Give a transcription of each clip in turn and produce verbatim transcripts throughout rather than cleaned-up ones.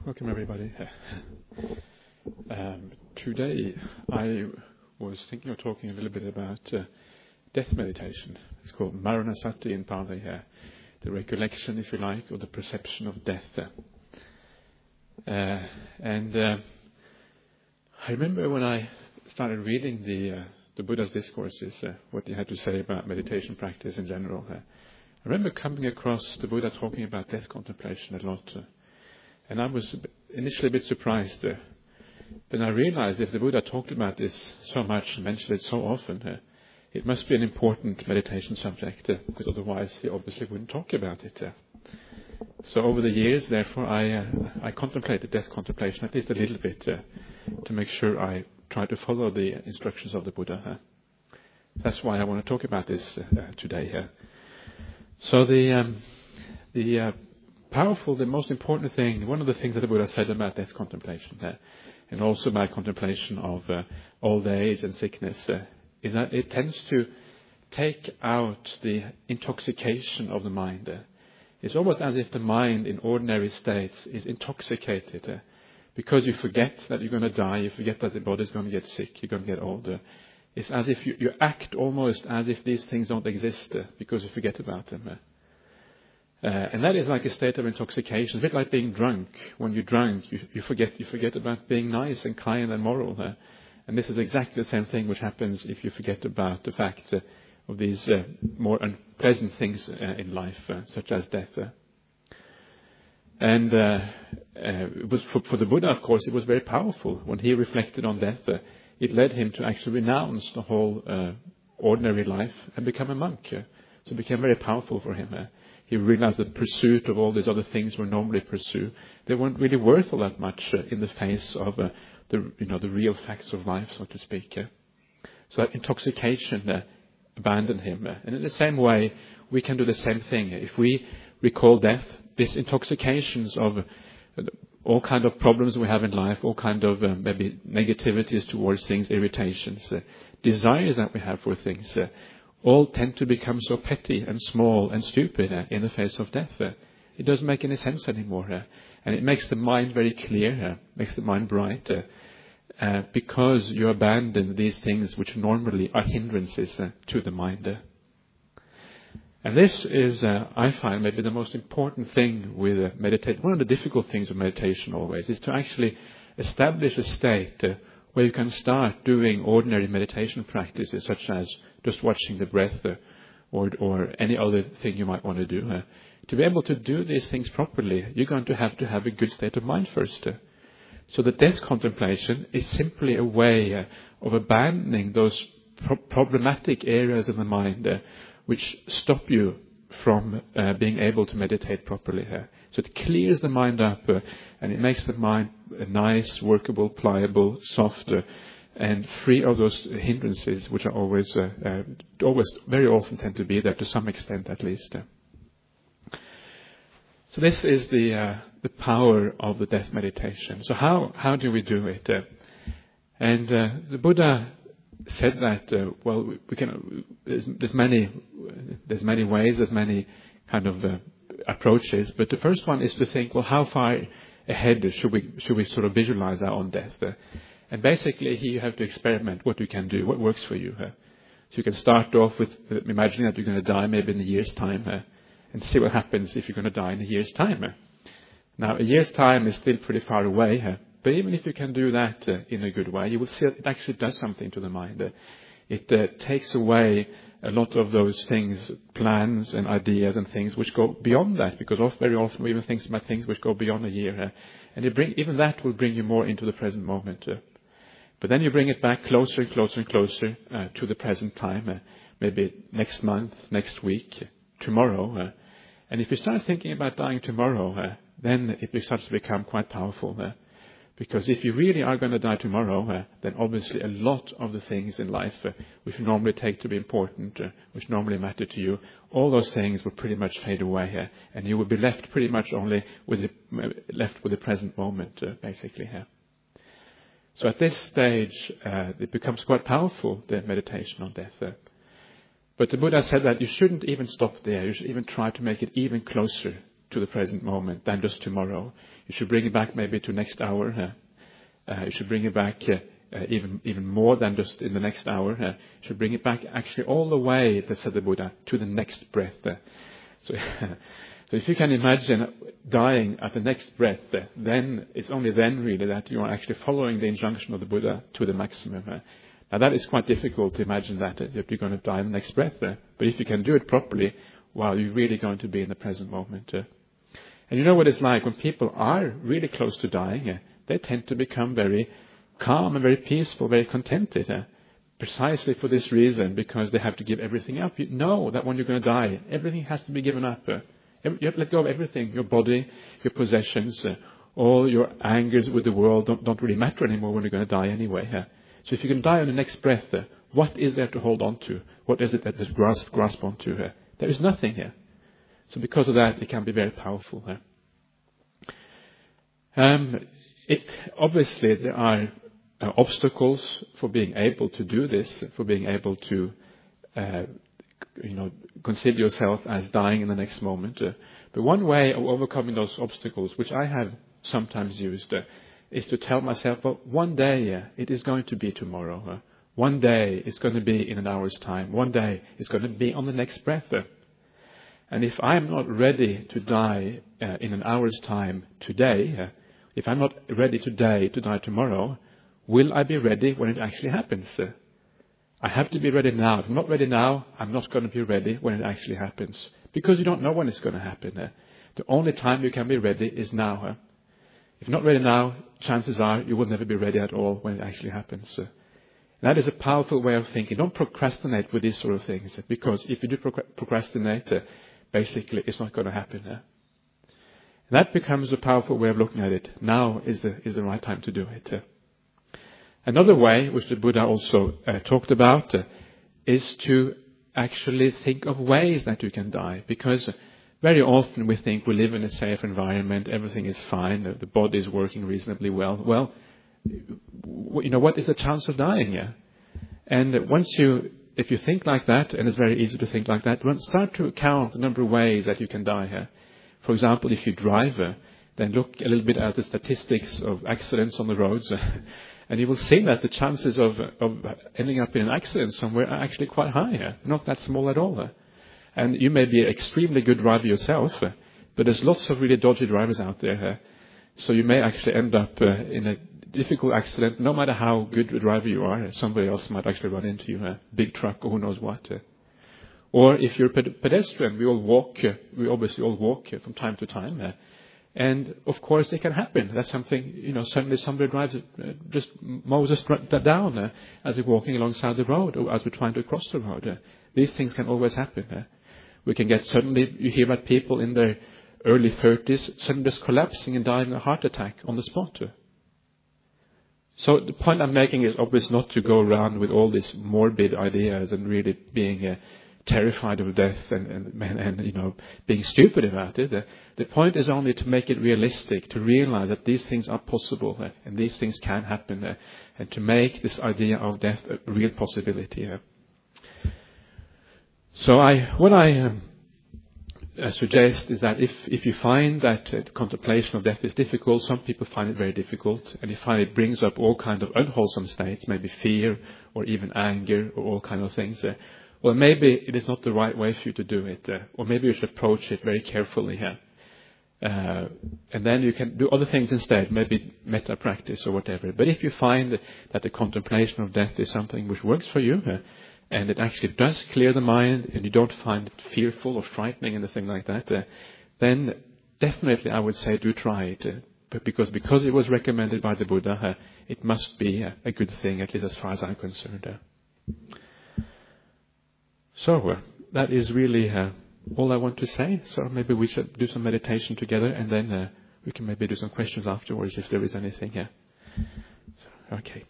Welcome everybody. Um, today I was thinking of talking a little bit about uh, death meditation. It's called Maranasati in Pali, uh, the recollection, if you like, or the perception of death. Uh, and uh, I remember when I started reading the uh, the Buddha's discourses, uh, what he had to say about meditation practice in general. Uh, I remember coming across the Buddha talking about death contemplation a lot. Uh, And I was initially a bit surprised. Uh, then I realized if the Buddha talked about this so much and mentioned it so often, uh, it must be an important meditation subject, uh, because otherwise he obviously wouldn't talk about it. Uh. So over the years, therefore, I uh, I contemplated death contemplation at least a little bit uh, to make sure I try to follow the instructions of the Buddha. Uh. That's why I want to talk about this uh, uh, today. Uh. So the um, the uh, powerful, the most important thing, one of the things that the Buddha said about death contemplation uh, and also about contemplation of uh, old age and sickness uh, is that it tends to take out the intoxication of the mind. Uh, it's almost as if the mind in ordinary states is intoxicated uh, because you forget that you're going to die, you forget that the body is going to get sick, you're going to get older. It's as if you, you act almost as if these things don't exist uh, because you forget about them. Uh. Uh, and that is like a state of intoxication. It's a bit like being drunk. When you're drunk, you, you forget you forget about being nice and kind and moral. Uh, and this is exactly the same thing which happens if you forget about the fact uh, of these uh, more unpleasant things uh, in life, uh, such as death. Uh. And uh, uh, it was for, for the Buddha, of course, it was very powerful. When he reflected on death, uh, it led him to actually renounce the whole uh, ordinary life and become a monk. Uh. So it became very powerful for him. Uh. He realized the pursuit of all these other things we normally pursue, they weren't really worth all that much uh, in the face of uh, the you know the real facts of life, so to speak. Uh. So that intoxication uh, abandoned him. Uh. And in the same way, we can do the same thing. If we recall death, these intoxications of uh, all kind of problems we have in life, all kind of uh, maybe negativities towards things, irritations, uh, desires that we have for things, uh, all tend to become so petty and small and stupid uh, in the face of death. Uh, it doesn't make any sense anymore. Uh, and it makes the mind very clear, uh, makes the mind bright, uh, uh, because you abandon these things which normally are hindrances uh, to the mind. Uh. And this is, uh, I find, maybe the most important thing with uh, meditation. One of the difficult things with meditation always is to actually establish a state uh, where you can start doing ordinary meditation practices, such as just watching the breath uh, or or any other thing you might want to do. Uh, to be able to do these things properly, you're going to have to have a good state of mind first. Uh. So the death contemplation is simply a way uh, of abandoning those pro- problematic areas of the mind uh, which stop you from uh, being able to meditate properly. Uh. So it clears the mind up uh, and it makes the mind uh, nice, workable, pliable, soft, uh, and free of those hindrances which are always, uh, uh, always, very often tend to be there to some extent at least. Uh. So this is the uh, the power of the death meditation. So how how do we do it? Uh, and uh, the Buddha said that uh, well we, we can there's, there's many there's many ways, there's many kind of uh, approaches, but the first one is to think, well, how far ahead should we should we sort of visualize our own death? Uh, And basically, here you have to experiment what you can do, what works for you. Uh. So you can start off with uh, imagining that you're going to die maybe in a year's time uh, and see what happens if you're going to die in a year's time. Uh. Now, a year's time is still pretty far away, uh, but even if you can do that uh, in a good way, you will see that it actually does something to the mind. Uh. It uh, takes away a lot of those things, plans and ideas and things which go beyond that, because often, very often we even think about things which go beyond a year. Uh, and it bring, even that will bring you more into the present moment. Uh. But then you bring it back closer and closer and closer uh, to the present time, uh, maybe next month, next week, tomorrow. Uh, and if you start thinking about dying tomorrow, uh, then it starts to become quite powerful. Uh, because if you really are going to die tomorrow, uh, then obviously a lot of the things in life uh, which you normally take to be important, uh, which normally matter to you, all those things will pretty much fade away. Uh, and you will be left pretty much only with the, uh, left with the present moment, uh, basically. Uh. So at this stage, uh, it becomes quite powerful, the meditation on death. Uh. But the Buddha said that you shouldn't even stop there. You should even try to make it even closer to the present moment than just tomorrow. You should bring it back maybe to next hour. Uh, uh, you should bring it back uh, uh, even even more than just in the next hour. Uh, you should bring it back actually all the way, that said the Buddha, to the next breath. Uh, so, so if you can imagine dying at the next breath, uh, then it's only then really that you are actually following the injunction of the Buddha to the maximum. Uh, now that is quite difficult to imagine that, uh, that you're going to die in the next breath. Uh, but if you can do it properly, well, you're really going to be in the present moment. Uh, and you know what it's like when people are really close to dying, uh, they tend to become very calm and very peaceful, very contented. Uh, precisely for this reason, because they have to give everything up. You know that when you're going to die, everything has to be given up. Uh, you have to let go of everything. Your body, your possessions, uh, all your angers with the world don't, don't really matter anymore when you're going to die anyway. Uh, so if you can die on the next breath, uh, what is there to hold on to? What is it that there's grasp, grasp onto? Uh, there is nothing here. So because of that, it can be very powerful. Uh. Um, it obviously there are uh, obstacles for being able to do this, for being able to, uh, you know, consider yourself as dying in the next moment. Uh, but one way of overcoming those obstacles, which I have sometimes used, uh, is to tell myself, well, one day uh, it is going to be tomorrow. Uh, one day it's going to be in an hour's time. One day it's going to be on the next breath. Uh, and if I'm not ready to die uh, in an hour's time today, uh, if I'm not ready today to die tomorrow, will I be ready when it actually happens? Uh, I have to be ready now. If I'm not ready now, I'm not going to be ready when it actually happens. Because you don't know when it's going to happen. Uh, the only time you can be ready is now. Uh, if you're not ready now, chances are you will never be ready at all when it actually happens. Uh, that is a powerful way of thinking. Don't procrastinate with these sort of things. Uh, because if you do procrastinate, uh, basically it's not going to happen. Uh, that becomes a powerful way of looking at it. Now is the, is the right time to do it. Uh, Another way, which the Buddha also uh, talked about, uh, is to actually think of ways that you can die. Because very often we think we live in a safe environment, everything is fine, the body is working reasonably well. Well, you know, what is the chance of dying? Yeah? And once you, if you think like that, and it's very easy to think like that, well, start to count the number of ways that you can die here. For example, if you drive, uh, then look a little bit at the statistics of accidents on the roads. And you will see that the chances of, of ending up in an accident somewhere are actually quite high here, not that small at all. And you may be an extremely good driver yourself, but there's lots of really dodgy drivers out there. So you may actually end up in a difficult accident, no matter how good a driver you are. Somebody else might actually run into you, a big truck or who knows what. Or if you're a pedestrian, we all walk, we obviously all walk from time to time. And of course, it can happen. That's something, you know, suddenly somebody drives, uh, just mows us down uh, as we're walking alongside the road or as we're trying to cross the road. Uh, these things can always happen. Uh. We can get suddenly, you hear about people in their early thirties suddenly just collapsing and dying of a heart attack on the spot. Uh. So the point I'm making is obviously not to go around with all these morbid ideas and really being uh, terrified of death and, and, and, you know, being stupid about it. The, the point is only to make it realistic, to realize that these things are possible uh, and these things can happen, uh, and to make this idea of death a real possibility. Uh. So I, what I um, uh, suggest is that if, if you find that uh, contemplation of death is difficult, some people find it very difficult, and you find it brings up all kinds of unwholesome states, maybe fear or even anger or all kinds of things, uh, well, maybe it is not the right way for you to do it, uh, or maybe you should approach it very carefully here. Uh, and then you can do other things instead, maybe metta practice or whatever. But if you find that the contemplation of death is something which works for you, uh, and it actually does clear the mind, and you don't find it fearful or frightening, anything like that, uh, then definitely I would say do try it. Uh, but because because it was recommended by the Buddha, uh, it must be a, a good thing, at least as far as I'm concerned. Uh. So uh, that is really uh, all I want to say. So maybe we should do some meditation together, and then uh, we can maybe do some questions afterwards if there is anything here. So, okay.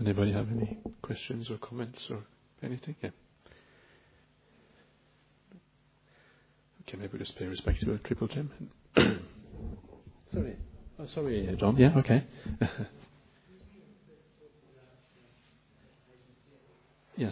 anybody have any questions or comments or anything? Yeah. Okay, maybe just pay respect to a Triple Gem. Sorry. Oh, sorry, John. Yeah, okay. Yeah.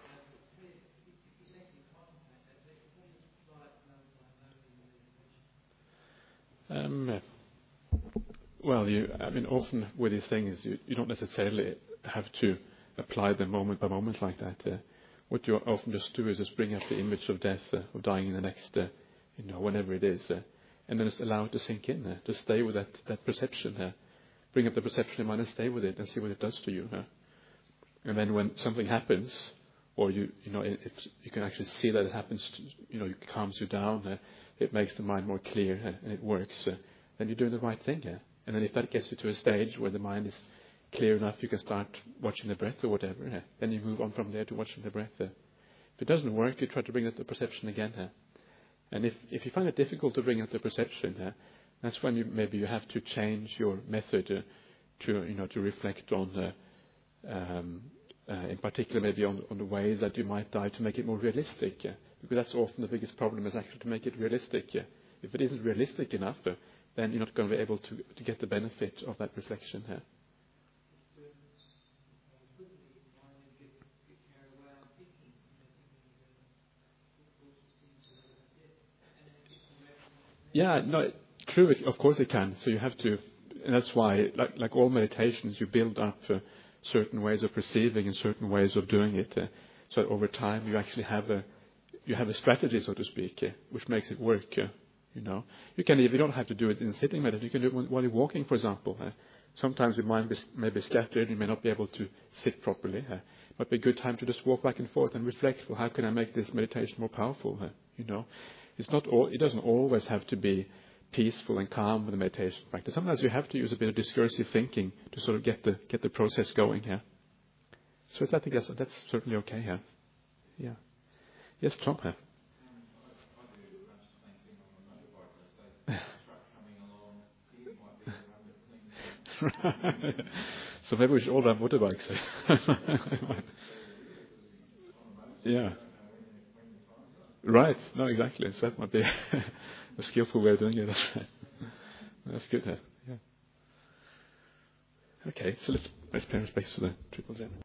Um, well, you, I mean, often with these things, you, you don't necessarily have to apply them moment by moment like that. Uh, what you often just do is just bring up the image of death, uh, of dying in the next, uh, you know, whenever it is, uh, and then just allow it to sink in, uh, just stay with that, that perception. Uh, bring up the perception in mind and stay with it and see what it does to you. Uh. And then when something happens, or you, you know, it, it's, you can actually see that it happens, to, you know, it calms you down, uh, it makes the mind more clear, uh, and it works, uh, then you're doing the right thing. Uh. And then if that gets you to a stage where the mind is clear enough, you can start watching the breath or whatever. Uh. Then you move on from there to watching the breath. Uh. If it doesn't work, you try to bring up the perception again. Uh. And if, if you find it difficult to bring up the perception, uh, that's when you, maybe you have to change your method uh, to, you know, to reflect on uh, Um, uh, in particular, maybe on, on the ways that you might die to make it more realistic, uh, because that's often the biggest problem is actually to make it realistic. Uh, if it isn't realistic enough, uh, then you're not going to be able to, to get the benefit of that reflection here. Yeah, no, true. Of course it can. So you have to, and that's why, like, like all meditations, you build up uh, certain ways of perceiving and certain ways of doing it. Uh, so that over time, you actually have a you have a strategy, so to speak, uh, which makes it work. Uh, you know, you can you don't have to do it in sitting meditation. You can do it while you're walking, for example. Uh, sometimes your mind is, may be scattered. You may not be able to sit properly. Uh, it might be a good time to just walk back and forth and reflect. Well, how can I make this meditation more powerful? Uh, you know. It's not all, it doesn't always have to be peaceful and calm with the meditation practice. Sometimes you have to use a bit of discursive thinking to sort of get the get the process going here. So I think that's that's certainly okay here. Yeah. Yes, Tom. Here. So maybe we should all have motorbikes. Yeah. Right. No, exactly. So that might be a skillful way of doing it. That's right. That's good. Huh? Yeah. Okay. So let's let's pay respects to the Triple Gem.